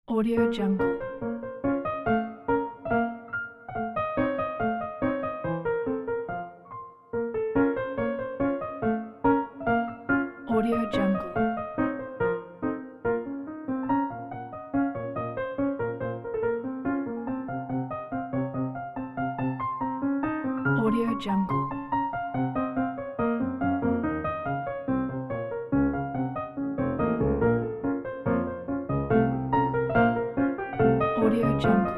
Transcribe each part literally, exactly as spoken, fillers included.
Audio Jungle. Audio Jungle. Audio Jungle. Audio Jungle.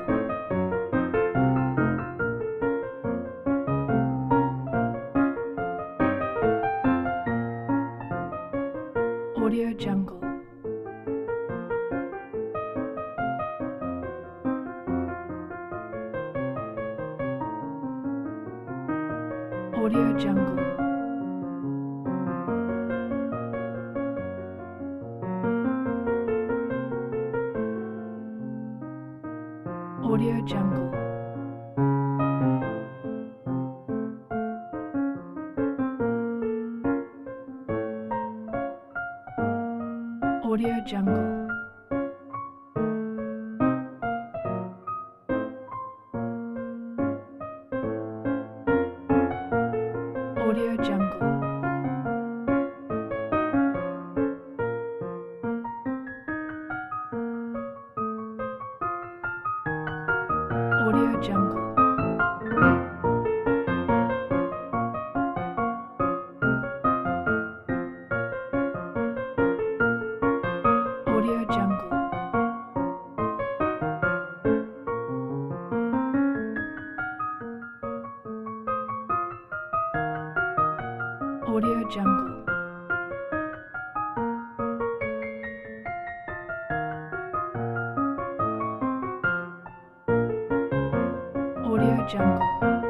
Audio Jungle. Audio Jungle. Audio Jungle. Audio Jungle. Audio Jungle. Audio Jungle. Audio Jungle. Audio Jungle. Audio Jungle.